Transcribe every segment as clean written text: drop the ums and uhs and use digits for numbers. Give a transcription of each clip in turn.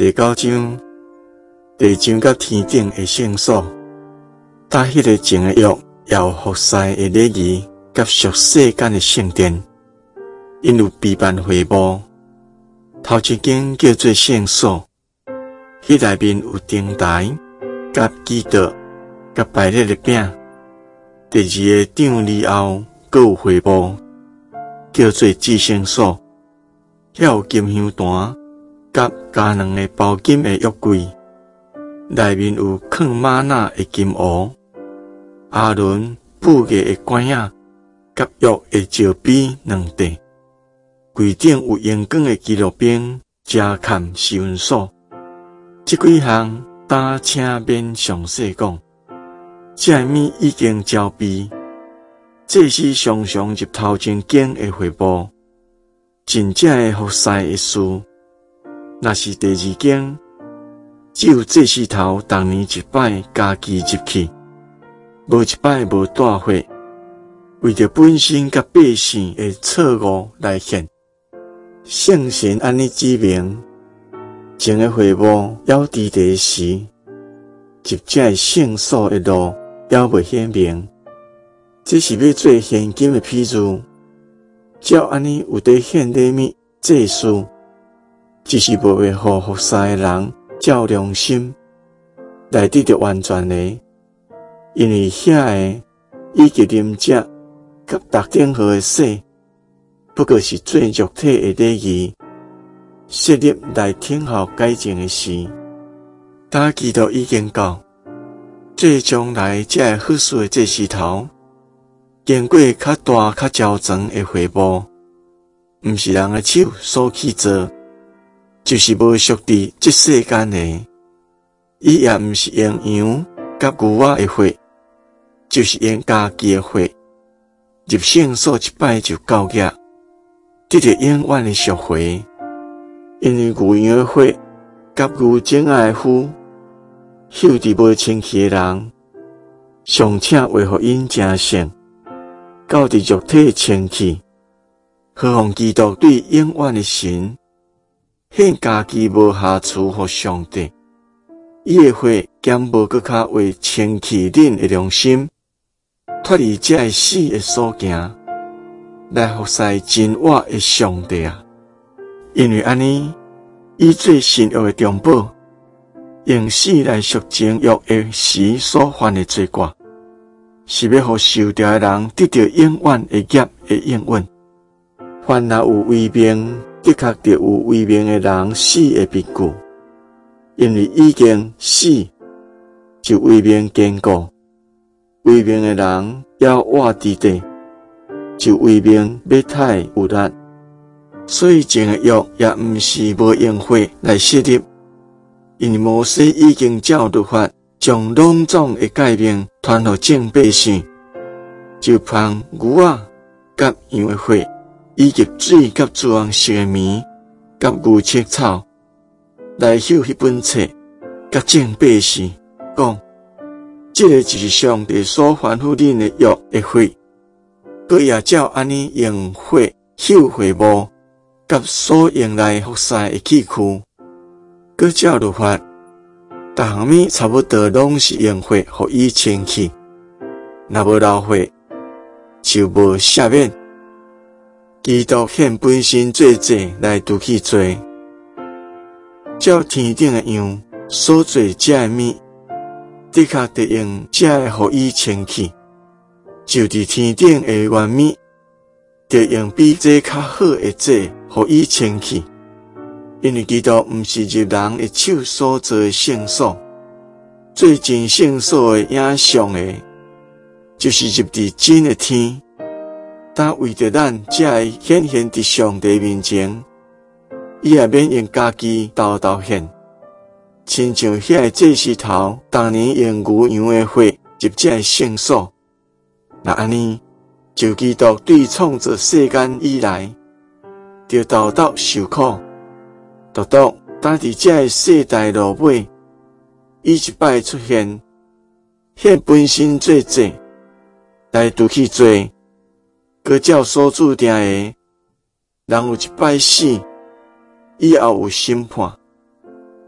第9章，地上甲天顶的圣所，搭迄个前的约，也有服侍的礼仪，甲属世间的圣殿，因有备办会幕。头一间叫做圣所，迄内面有灯台、甲基道、甲摆列的饼。第2个场里后，阁有会幕，叫做至圣所，遐有金香坛，甲加2个包金的约柜，内面有藏玛纳的金壶，阿伦布艺的管仔，甲约的石碑2块。柜顶有荧光的记录兵，遮看是温所。这几项单请免详细讲。这物已经交备，这是常常入头前间的会幕，真正的服侍的事。若是第2间，只有祭司头逐年一摆家己入去，无一摆无带火，为着本身甲百姓的错误来献。圣神安尼指明，前个会幕要伫第时，入这圣所的路还未显明。这是要做现今的譬如，照安尼有伫献礼物祭祀，只是无会互服侍的人照良心来得到完全的，因为遐个以及啉食甲特定号的洗，不过是做肉体的礼仪，设立来听候改正的事。当基督已经到，最将来才会好事的祭司头，经过较大较焦长的会幕，毋是人的手所去做，就是无属伫这世间的，伊也毋是用羊甲牛仔的血，就是用家己的血，入圣所一摆就到业，得到永远的赎回。因为牛羊的血甲牛种仔的肤，嗅伫无清气的人，尚且为互因成圣，到伫肉体的清气，何况基督对永远的神，献家己无瑕疵互上帝，伊的血减无搁较为清气恁的良心，脱离这个死的所行，来服侍真活的上帝啊！因为安尼，伊做新约的中保，用死来赎前约的时所犯的罪过，是要互受掉的人得到永远的业的应允。凡若有威名，的确着有威名的人死的必故，因为已经死，就威名坚固；威名的人要活伫地，就威名要太有力。所以前个约也毋是无用血来设立，因为摩西已经照律法将隆重的诫命传予众百姓，就凭牛仔甲羊的血，以及水甲朱红色的棉甲牛青草来繡迄本册，甲众百姓讲，这个就是上帝所吩咐恁的约的血，佮也照安尼用血繡会幕。甲所用来服侍的器具，佮照律法，逐项物差不多拢是用血互伊清气。若无流血，就无赦免。基督献本身做祭来除去罪，照天顶的样所做这的物，的确得用这的互伊清气，就伫天顶的原物，得用比这较好的祭。互伊清气，因为基督毋是入人的手所做的圣所，最真圣所的影像的，就是入伫真的天。但为着咱才会显现伫上帝面前，伊也免用家己斗献，亲像遐个祭司头当年用牛羊的血入这圣所。那安尼，就基督对创造世间以来，就豆豆受苦，豆豆当伫这个世代落尾，伊一摆出现，献本身做祭，来除去罪，佮照所注定的，人有一摆死，以后有审判。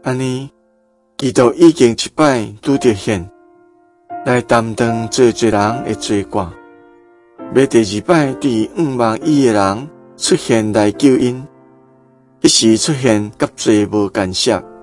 安尼，基督已经一摆拄着现，来担当做人的罪过，要第二摆对仰望伊的人出现来救因。一时出现甲罪无干涉，